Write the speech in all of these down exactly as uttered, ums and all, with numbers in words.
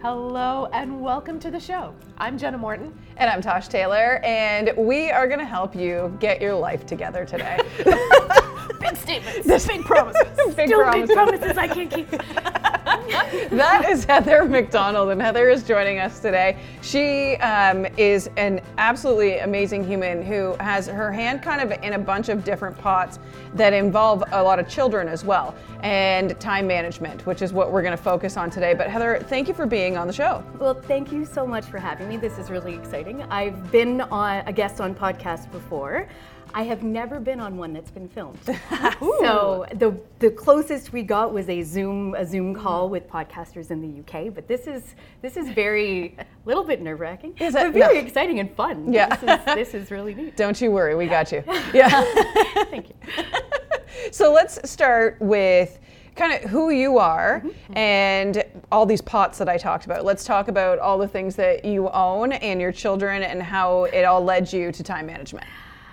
Hello and welcome to the show. I'm Jenna Morton. And I'm Tosh Taylor, and we are going to help you get your life together today. Big statements, big promises. Big Still promises. big promises I can't keep. That is Heather McDonald, and Heather is joining us today. She um, is an absolutely amazing human who has her hand kind of in a bunch of different pots that involve a lot of children as well, and time management, which is what we're going to focus on today. But Heather, thank you for being on the show. Well, thank you so much for having me. This is really exciting. I've been on a guest on podcasts before. I have never been on one that's been filmed. So the the closest we got was a Zoom a Zoom call with podcasters in the U K. But this is this is very a little bit nerve wracking, Is but it? very No. exciting and fun. Yeah. This is, this is really neat. Don't you worry, we got you. Yeah. Thank you. So let's start with kind of who you are mm-hmm. and all these pots that I talked about. Let's talk about all the things that you own and your children and how it all led you to time management.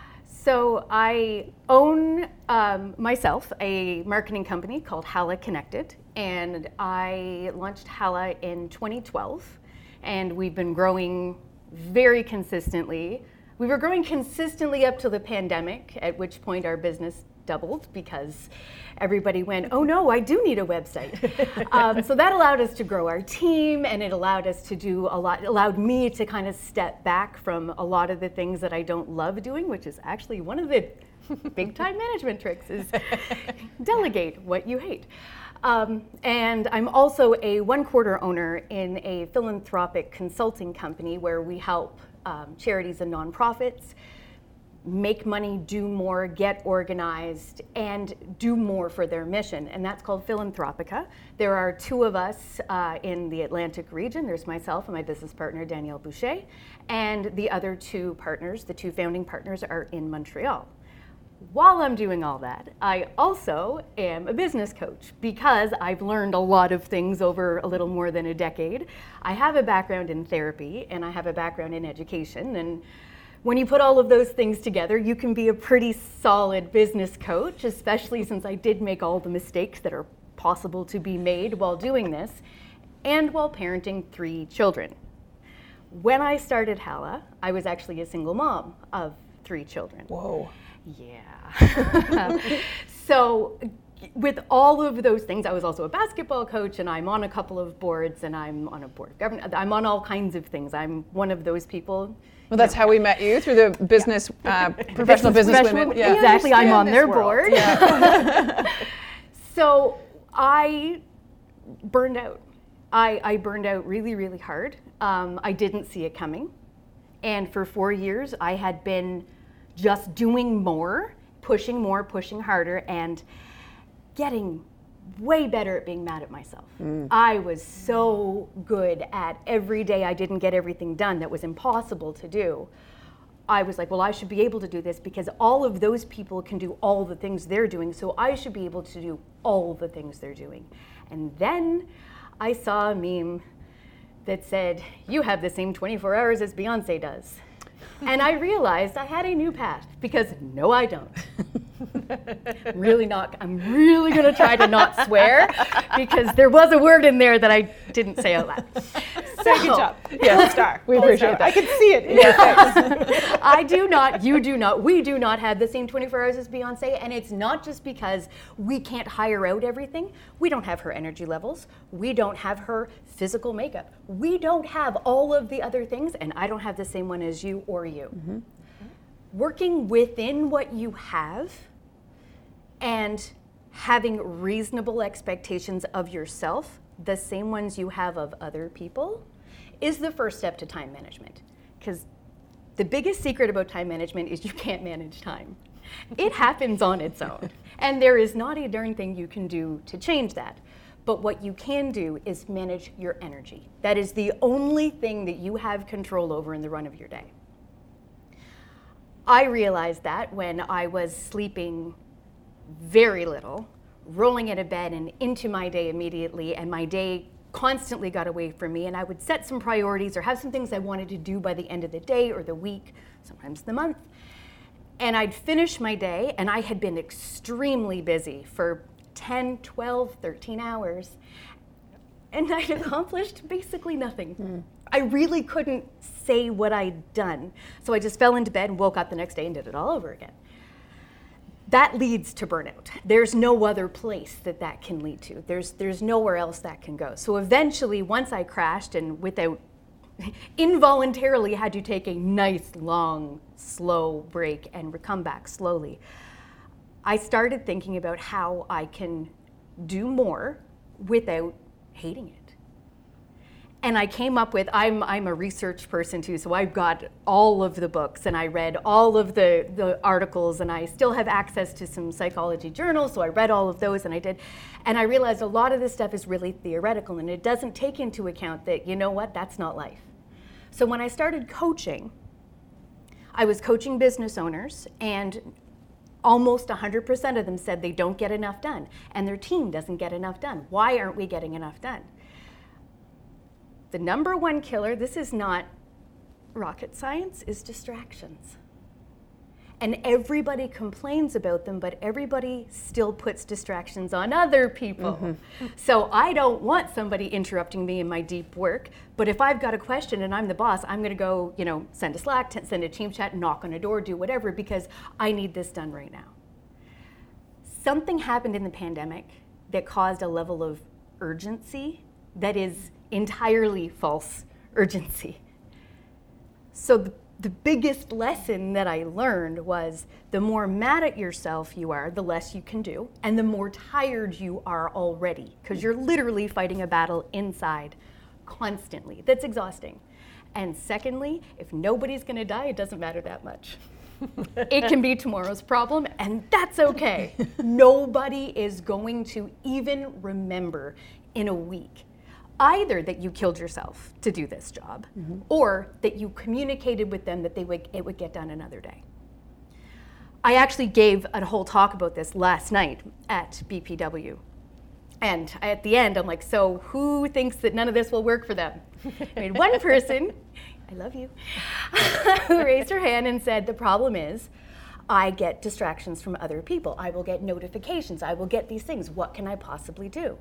So I own um, myself a marketing company called Hala Connected, and I launched Hala in twenty twelve, and we've been growing very consistently. We were growing consistently up to the pandemic, at which point our business doubled because everybody went, oh no, I do need a website. um, so that allowed us to grow our team, and it allowed us to do a lot, allowed me to kind of step back from a lot of the things that I don't love doing, which is actually one of the big time management tricks is delegate what you hate. Um, and I'm also a one quarter owner in a philanthropic consulting company where we help um, charities and nonprofits make money, do more, get organized, and do more for their mission. And that's called Philanthropica. There are two of us uh, in the Atlantic region. There's myself and my business partner, Danielle Boucher. And the other two partners, the two founding partners, are in Montreal. While I'm doing all that, I also am a business coach because I've learned a lot of things over a little more than a decade. I have a background in therapy and I have a background in education, and when you put all of those things together, you can be a pretty solid business coach, especially since I did make all the mistakes that are possible to be made while doing this and while parenting three children. When I started Hala, I was actually a single mom of three children. Whoa. Yeah. So with all of those things, I was also a basketball coach, and I'm on a couple of boards, and I'm on a board of governance. I'm on all kinds of things. I'm one of those people. Well, that's how we met you, through the business, uh, professional business women. Yeah. Exactly, I'm on their world. board. Yeah. So I burned out. I, I burned out really, really hard. Um, I didn't see it coming. And for four years, I had been just doing more, pushing more, pushing harder, and getting way better at being mad at myself. Mm. I was so good at every day I didn't get everything done that was impossible to do. I was like, well, I should be able to do this because all of those people can do all the things they're doing, so I should be able to do all the things they're doing. And then I saw a meme that said, you have the same twenty-four hours as Beyonce does. And I realized I had a new path because no, I don't. Really not, I'm really gonna try to not swear because there was a word in there that I didn't say out loud. So, good job. Yeah, star. We Gold appreciate star. that. I can see it in your face. I do not, you do not, we do not have the same twenty-four hours as Beyonce, and it's not just because we can't hire out everything. We don't have her energy levels. We don't have her physical makeup. We don't have all of the other things, and I don't have the same one as you or you. Mm-hmm. Working within what you have and having reasonable expectations of yourself, the same ones you have of other people, is the first step to time management. Because the biggest secret about time management is you can't manage time. It happens on its own. And there is not a darn thing you can do to change that. But what you can do is manage your energy. That is the only thing that you have control over in the run of your day. I realized that when I was sleeping very little, rolling out of bed and into my day immediately, and my day constantly got away from me, and I would set some priorities or have some things I wanted to do by the end of the day or the week, sometimes the month, and I'd finish my day, and I had been extremely, extremely busy for ten, twelve, thirteen hours. and I'd accomplished basically nothing. Mm. I really couldn't say what I'd done. So I just fell into bed and woke up the next day and did it all over again. That leads to burnout. There's no other place that that can lead to. There's, there's nowhere else that can go. So eventually, once I crashed and without, involuntarily had to take a nice, long, slow break and come back slowly, I started thinking about how I can do more without hating it. And I came up with, I'm I'm a research person too, so I've got all of the books and I read all of the, the articles, and I still have access to some psychology journals, so I read all of those and I did. And I realized a lot of this stuff is really theoretical and it doesn't take into account that, you know what, that's not life. So when I started coaching, I was coaching business owners, and almost one hundred percent of them said they don't get enough done and their team doesn't get enough done. Why aren't we getting enough done? The number one killer, this is not rocket science, is distractions. And everybody complains about them, but everybody still puts distractions on other people. Mm-hmm. So I don't want somebody interrupting me in my deep work, but if I've got a question and I'm the boss, I'm gonna go, you know, send a Slack, send a team chat, knock on a door, do whatever, because I need this done right now. Something happened in the pandemic that caused a level of urgency that is entirely false urgency. So the, the biggest lesson that I learned was the more mad at yourself you are, the less you can do, and the more tired you are already, because you're literally fighting a battle inside constantly. That's exhausting. And secondly, if nobody's gonna die, it doesn't matter that much. It can be tomorrow's problem, and that's okay. Nobody is going to even remember in a week either that you killed yourself to do this job, mm-hmm. or that you communicated with them that they would, it would get done another day. I actually gave a whole talk about this last night at B P W. And at the end, I'm like, so who thinks that none of this will work for them? I mean, one person, I love you, who raised her hand and said, the problem is, I get distractions from other people. I will get notifications. I will get these things. What can I possibly do?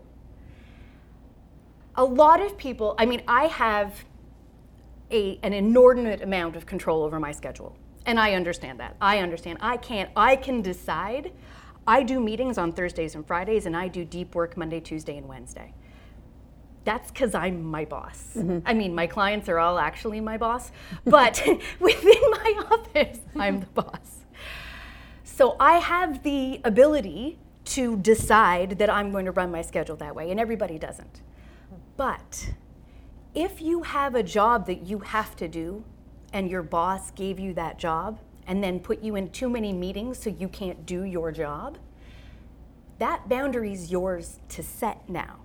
A lot of people, I mean, I have a, an inordinate amount of control over my schedule. And I understand that. I understand. I can't, I can decide. I do meetings on Thursdays and Fridays, and I do deep work Monday, Tuesday, and Wednesday. That's because I'm my boss. Mm-hmm. I mean, my clients are all actually my boss, but within my office, I'm the boss. So I have the ability to decide that I'm going to run my schedule that way, and everybody doesn't. But if you have a job that you have to do and your boss gave you that job and then put you in too many meetings so you can't do your job, that boundary is yours to set now.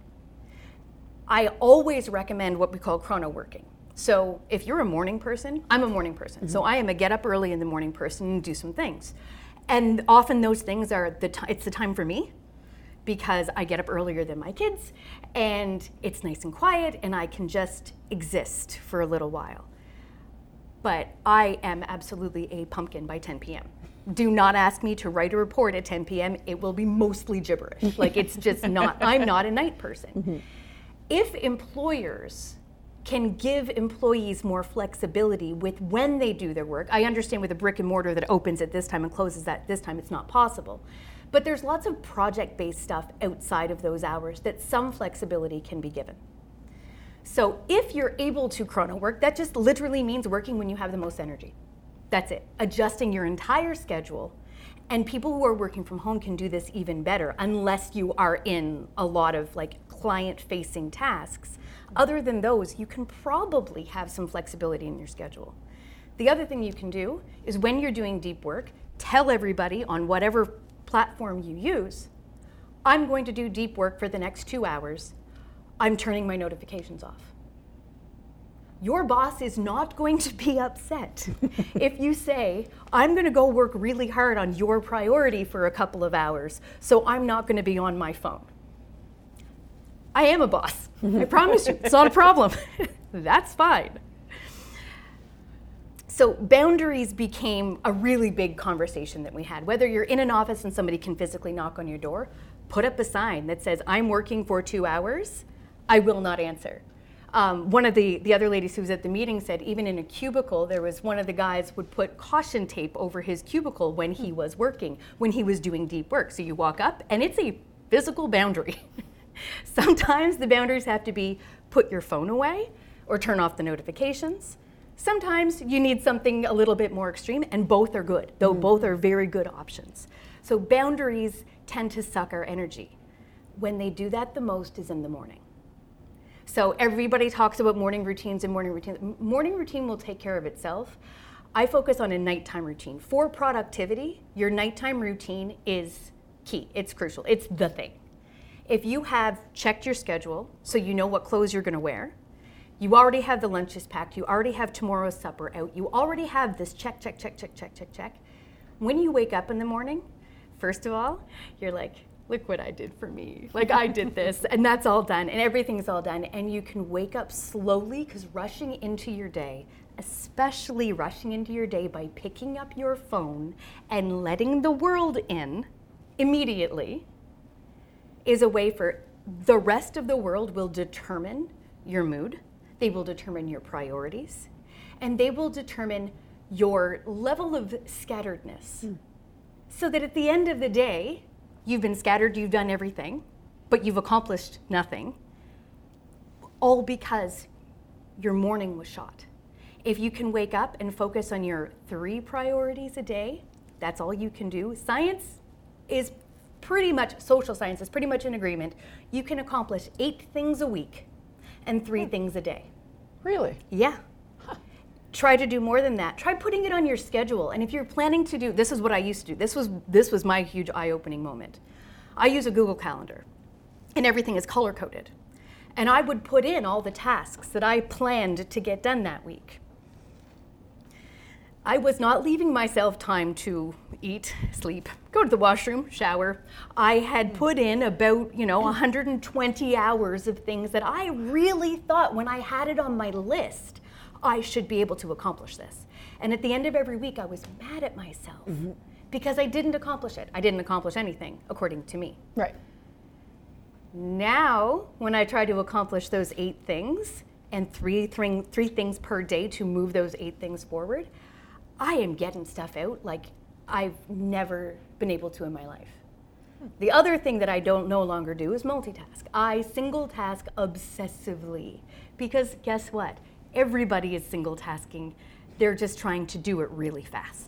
I always recommend what we call chrono working. So if you're a morning person, I'm a morning person. Mm-hmm. So I am a get up early in the morning person and do some things. And often those things are, the t- it's the time for me, because I get up earlier than my kids, and it's nice and quiet, and I can just exist for a little while. But I am absolutely a pumpkin by ten p.m. Do not ask me to write a report at ten p.m. It will be mostly gibberish. Like, it's just not, I'm not a night person. Mm-hmm. If employers can give employees more flexibility with when they do their work, I understand with a brick and mortar that opens at this time and closes at this time, it's not possible. But there's lots of project-based stuff outside of those hours that some flexibility can be given. So if you're able to chrono work, that just literally means working when you have the most energy. That's it. Adjusting your entire schedule. And people who are working from home can do this even better, unless you are in a lot of like client-facing tasks. Other than those, you can probably have some flexibility in your schedule. The other thing you can do is when you're doing deep work, tell everybody on whatever platform you use, I'm going to do deep work for the next two hours. I'm turning my notifications off. Your boss is not going to be upset if you say, I'm going to go work really hard on your priority for a couple of hours, so I'm not going to be on my phone. I am a boss. I promise you, it's not a problem. That's fine. So boundaries became a really big conversation that we had. Whether you're in an office and somebody can physically knock on your door, put up a sign that says, I'm working for two hours. I will not answer. Um, one of the, the other ladies who was at the meeting said even in a cubicle, there was one of the guys would put caution tape over his cubicle when he was working, when he was doing deep work. So you walk up and it's a physical boundary. Sometimes the boundaries have to be put your phone away or turn off the notifications. Sometimes you need something a little bit more extreme, and both are good, though mm-hmm. both are very good options. So boundaries tend to suck our energy. When they do that the most is in the morning. So everybody talks about morning routines and morning routines. Morning routine will take care of itself. I focus on a nighttime routine. For productivity, your nighttime routine is key. It's crucial. It's the thing. If you have checked your schedule so you know what clothes you're going to wear, you already have the lunches packed, you already have tomorrow's supper out, you already have this check, check, check, check, check, check, check. When you wake up in the morning, first of all, you're like, look what I did for me. Like I did this, and that's all done, and everything's all done. And you can wake up slowly, because rushing into your day, especially rushing into your day by picking up your phone and letting the world in immediately, is a way for the rest of the world will determine your mood. They will determine your priorities, and they will determine your level of scatteredness. Mm. So that at the end of the day, you've been scattered, you've done everything, but you've accomplished nothing, all because your morning was shot. If you can wake up and focus on your three priorities a day, that's all you can do. Science is pretty much, social science is pretty much in agreement. You can accomplish eight things a week and three things a day. Really? Yeah. Huh. Try to do more than that. Try putting it on your schedule. And if you're planning to do, this is what I used to do. This was this was my huge eye-opening moment. I use a Google Calendar, and everything is color-coded. And I would put in all the tasks that I planned to get done that week. I was not leaving myself time to eat, sleep, go to the washroom, shower. I had put in about, you know, one hundred twenty hours of things that I really thought when I had it on my list, I should be able to accomplish this. And at the end of every week, I was mad at myself mm-hmm. because I didn't accomplish it. I didn't accomplish anything, according to me. Right. Now, when I try to accomplish those eight things and three, three, three things per day to move those eight things forward, I am getting stuff out like I've never been able to in my life. The other thing that I don't no longer do is multitask. I single task obsessively because guess what? Everybody is single tasking. They're just trying to do it really fast.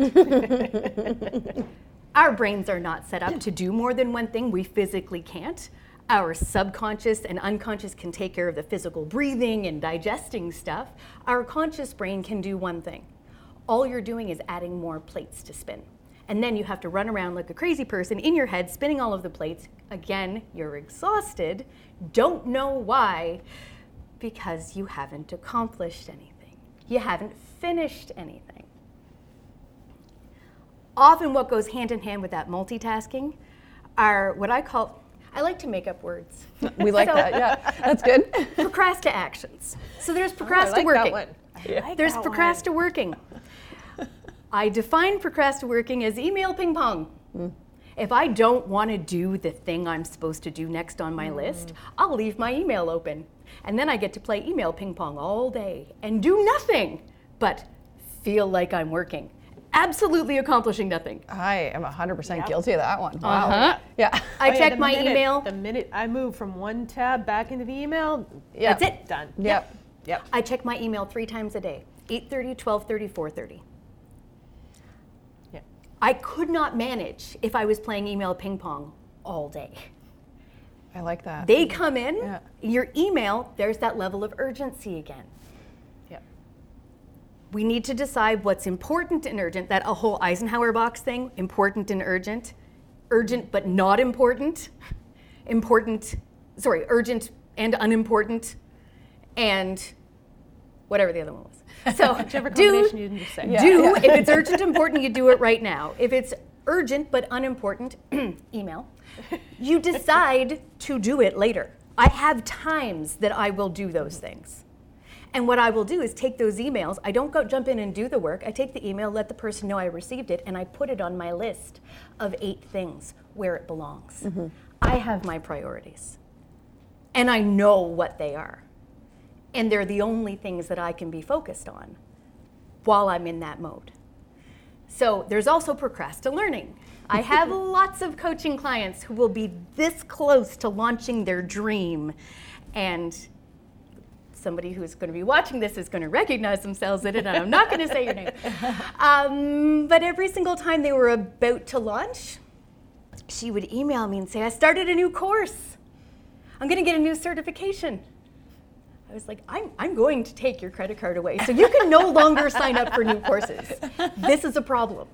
Our brains are not set up to do more than one thing. We physically can't. Our subconscious and unconscious can take care of the physical breathing and digesting stuff. Our conscious brain can do one thing. All you're doing is adding more plates to spin. And then you have to run around like a crazy person in your head, spinning all of the plates. Again, you're exhausted, don't know why, because you haven't accomplished anything. You haven't finished anything. Often what goes hand in hand with that multitasking are what I call, I like to make up words. We like so, that, yeah, that's good. Procrasti actions. So there's procrasti oh, I like working. That one. I like there's that procrasti one. working. I define procrasti working as email ping pong. Mm. If I don't want to do the thing I'm supposed to do next on my mm. list, I'll leave my email open. And then I get to play email ping pong all day and do nothing but feel like I'm working. Absolutely accomplishing nothing. I am one hundred percent Yep. guilty of that one. Wow. Uh-huh. Yeah. I Oh, yeah, check the my minute, email. The minute I move from one tab back into the email, Yep. That's it. done. Yep. Yep. I check my email three times a day, eight thirty, twelve thirty, four thirty. Yeah. I could not manage if I was playing email ping pong all day. I like that. They come in, Yeah. your email, there's that level of urgency again. Yep. We need to decide what's important and urgent, that a whole Eisenhower box thing, important and urgent, urgent but not important, important, sorry, urgent and unimportant, and whatever the other one was. So Whichever do, combination you can just say. Yeah. do, if it's urgent, important, you do it right now. If it's urgent but unimportant, email, you decide to do it later. I have times that I will do those things. And what I will do is take those emails, I don't go jump in and do the work, I take the email, let the person know I received it, and I put it on my list of eight things where it belongs. Mm-hmm. I have my priorities. and I know what they are. And they're the only things that I can be focused on while I'm in that mode. So there's also procrastinating. I have lots of coaching clients who will be this close to launching their dream, and somebody who's going to be watching this is going to recognize themselves in it, and I'm not going to say your name. Um, but every single time they were about to launch, she would email me and say, I started a new course. I'm going to get a new certification. I was like, I'm, I'm going to take your credit card away, so you can no longer sign up for new courses. This is a problem.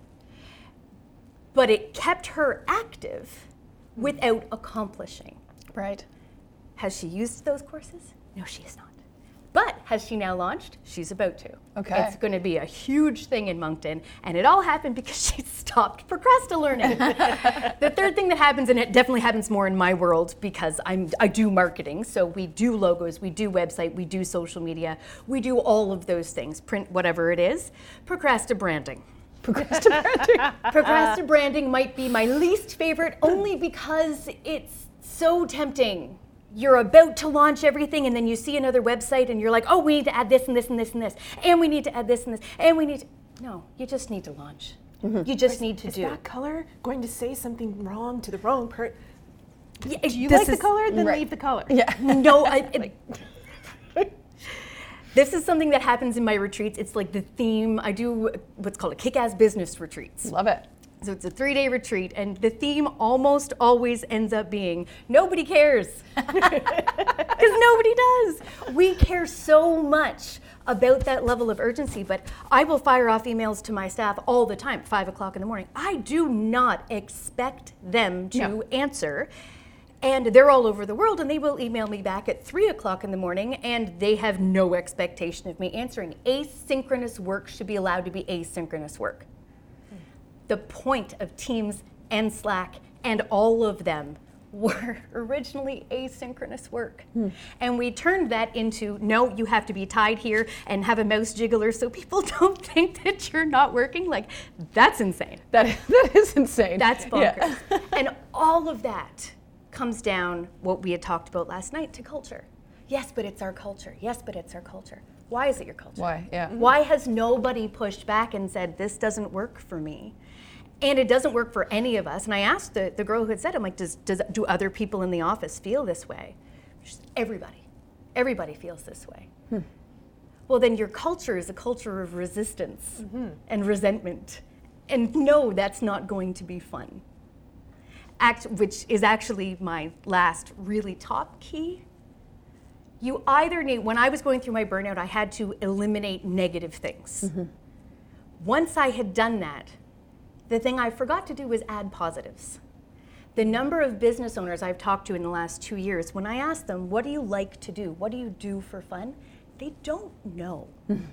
But it kept her active without accomplishing. Right. Has she used those courses? No, she has not. But has she now launched? She's about to. Okay. It's going to be a huge thing in Moncton, and it all happened because she stopped procrastinating. The third thing that happens, and it definitely happens more in my world because I'm I do marketing, so we do logos, we do website, we do social media, we do all of those things, print whatever it is. Procrastinating. Procrastinating. Procrastinating might be my least favorite only because it's so tempting. You're about to launch everything and then you see another website and you're like, oh, we need to add this and this and this and this, and we need to add this and this, and we need to... No, you just need to launch. Mm-hmm. You just is, need to is do. Is that color going to say something wrong to the wrong person? Yeah, do you this like is, the color? Then right. leave the color. Yeah. No, I... It, this is something that happens in my retreats. It's like the theme. I do what's called a kick-ass business retreats. Love it. So it's a three-day retreat, and the theme almost always ends up being, nobody cares. Because nobody does. We care so much about that level of urgency, but I will fire off emails to my staff all the time, five o'clock in the morning. I do not expect them to No. answer. And they're all over the world, and they will email me back at three o'clock in the morning, and they have no expectation of me answering. Asynchronous work should be allowed to be asynchronous work. The point of Teams and Slack and all of them were originally asynchronous work. Hmm. And we turned that into, no, you have to be tied here and have a mouse jiggler so people don't think that you're not working. Like, that's insane. That, that is insane. That's bonkers. Yeah. And all of that comes down, what we had talked about last night, to culture. Yes, but it's our culture. Yes, but it's our culture. Why is it your culture? Why? Yeah. Why has nobody pushed back and said, this doesn't work for me? And it doesn't work for any of us. And I asked the, the girl who had said, I'm like, does, does do other people in the office feel this way? She said, everybody. Everybody feels this way. Hmm. Well, then your culture is a culture of resistance mm-hmm. and resentment. And no, that's not going to be fun. Act, which is actually my last really top key. You either need, when I was going through my burnout, I had to eliminate negative things. Mm-hmm. Once I had done that, the thing I forgot to do was add positives. The number of business owners I've talked to in the last two years, when I ask them, what do you like to do? What do you do for fun? They don't know.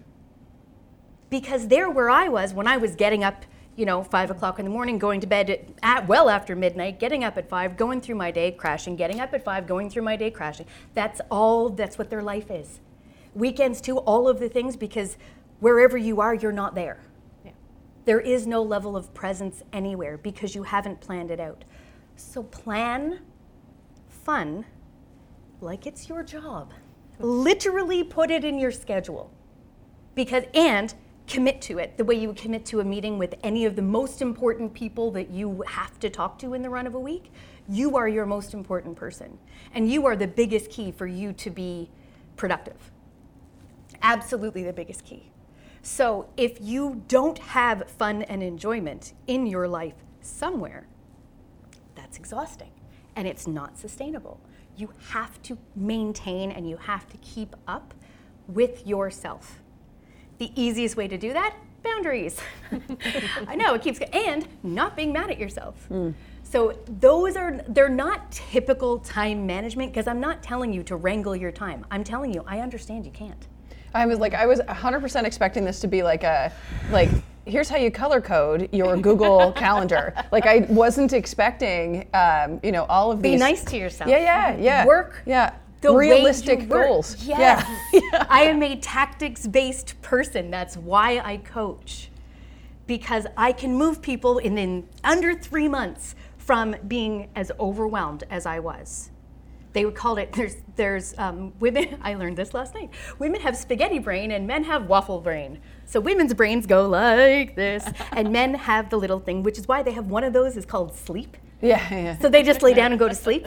Because they're where I was when I was getting up, you know, five o'clock in the morning, going to bed at, at well after midnight, getting up at five, going through my day, crashing, getting up at five, going through my day, crashing. That's all, that's what their life is. Weekends too, all of the things, because wherever you are, you're not there. There is no level of presence anywhere because you haven't planned it out. So plan fun like it's your job. Literally put it in your schedule. Because, and commit to it the way you would commit to a meeting with any of the most important people that you have to talk to in the run of a week. You are your most important person. And you are the biggest key for you to be productive. Absolutely the biggest key. So if you don't have fun and enjoyment in your life somewhere, that's exhausting and it's not sustainable. You have to maintain and you have to keep up with yourself. The easiest way to do that, boundaries. I know, it keeps, and not being mad at yourself. Mm. So those are, they're not typical time management because I'm not telling you to wrangle your time. I'm telling you, I understand you can't. I was like, I was one hundred percent expecting this to be like a, like, here's how you color code your Google Calendar. Like, I wasn't expecting, um, you know, all of Be these. Be nice to yourself. Yeah, yeah, yeah. Work. Yeah. The realistic way you work. goals. Yes. Yeah. Yeah. I am a tactics-based person. That's why I coach. Because I can move people in, in under three months from being as overwhelmed as I was they would call it, there's, there's um, women, I learned this last night, women have spaghetti brain and men have waffle brain. So women's brains go like this, and men have the little thing, which is why they have one of those is called sleep. Yeah, yeah. So they just lay down and go to sleep.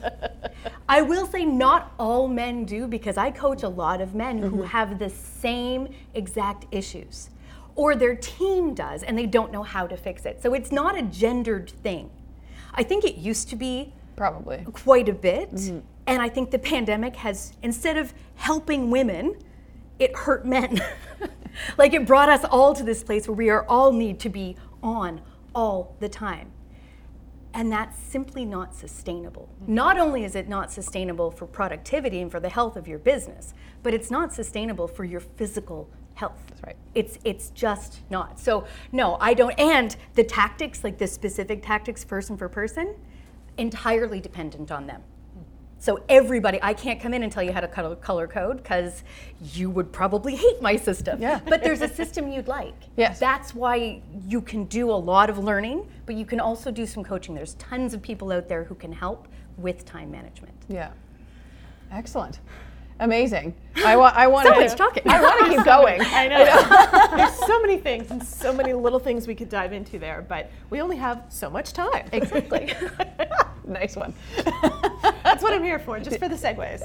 I will say not all men do, because I coach a lot of men mm-hmm. who have the same exact issues, or their team does and they don't know how to fix it. So it's not a gendered thing. I think it used to be probably quite a bit, mm-hmm. and I think the pandemic has, instead of helping women, it hurt men. Like it brought us all to this place where we are all need to be on all the time. And that's simply not sustainable. Mm-hmm. Not only is it not sustainable for productivity and for the health of your business, but it's not sustainable for your physical health. That's right. It's it's just not. So no, I don't. And the tactics, like the specific tactics person for person, entirely dependent on them. So everybody, I can't come in and tell you how to color, color code, because you would probably hate my system. Yeah. But there's a system you'd like. Yes. That's why you can do a lot of learning, but you can also do some coaching. There's tons of people out there who can help with time management. Yeah. Excellent. Amazing. I want. I want so to. much talking. I want to keep going. I know. There's so many things and so many little things we could dive into there, but we only have so much time. Exactly. Nice one. That's what I'm here for, just for the segues.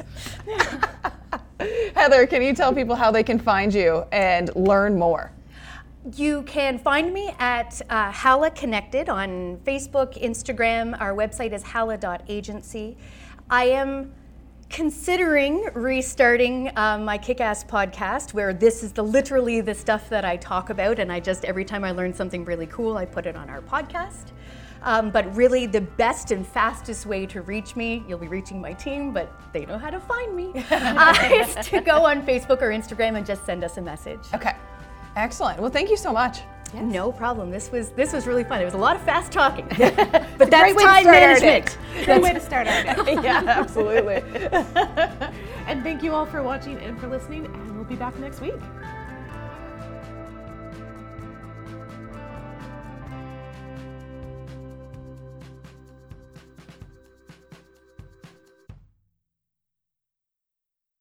Heather, can you tell people how they can find you and learn more? You can find me at uh, Hala Connected on Facebook, Instagram. Our website is hala dot agency. I am considering restarting um, my Kick-Ass podcast, where this is the literally the stuff that I talk about, and I just, every time I learn something really cool, I put it on our podcast. Um, but really the best and fastest way to reach me, you'll be reaching my team, but they know how to find me, uh, is to go on Facebook or Instagram and just send us a message. Okay, excellent. Well, thank you so much. Yes. No problem. This was this was really fun. It was a lot of fast talking, but that's time management. Great way to start our day. Yeah, absolutely. And thank you all for watching and for listening, and we'll be back next week.